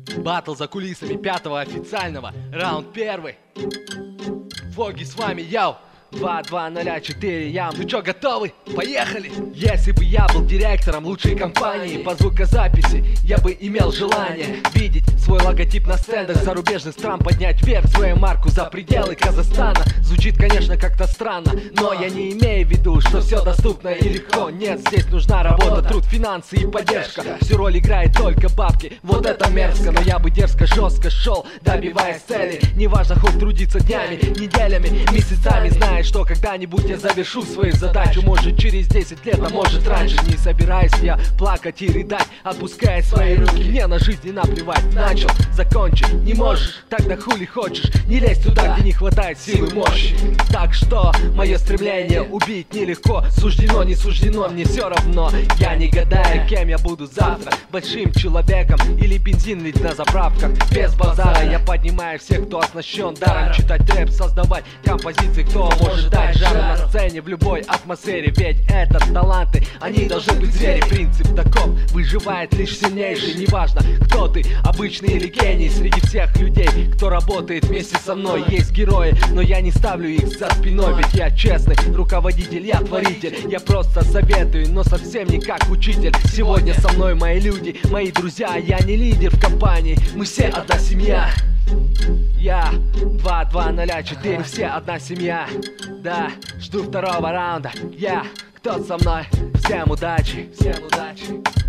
Баттл за кулисами пятого официального. Раунд первый. Фоги с вами, яу. 2-2-0-4, ям. Ну чё, готовы? Поехали! Если бы я был директором лучшей компании по звукозаписи, я бы имел желание видеть свой логотип на стендах зарубежных стран, поднять вверх свою марку за пределы Казахстана. Звучит, конечно, как-то странно, но я не имею в виду, что все доступно и легко. Нет, здесь нужна работа, труд, финансы и поддержка. Всю роль играет только бабки, вот это мерзко. Но я бы дерзко, жестко шел, добиваясь цели. Неважно, хоть трудиться днями, неделями, месяцами, зная, что когда-нибудь я завершу свою задачу. Может через 10 лет, а может раньше. Не собираюсь я плакать и рыдать, отпуская свои руки. Мне на жизнь не наплевать. Начал, закончи, не можешь, тогда хули хочешь. Не лезь туда, где не хватает силы, мощи. Так что мое стремление убить нелегко. Суждено, не суждено, мне все равно. Я не гадаю, кем я буду завтра, большим человеком или бензин лить на заправках. Без базара я поднимаю всех, кто оснащен даром читать рэп, создавать композиции, кто может дать жару на сцене в любой атмосфере. Ведь это таланты, они должны быть звери. Принцип таков, выживает лишь сильнейший. Неважно, кто ты, обычный или гений. Среди всех людей, кто работает вместе со мной, есть герои, но я не ставлю их за спиной. Ведь я честный руководитель, я творитель. Я просто советую, но совсем не как учитель. Сегодня со мной мои люди, мои друзья. Я не лидер в компании, мы все одна семья. Я 2-2-0-4, мы все одна семья. Да, жду второго раунда. Я, кто со мной? Всем удачи, всем удачи.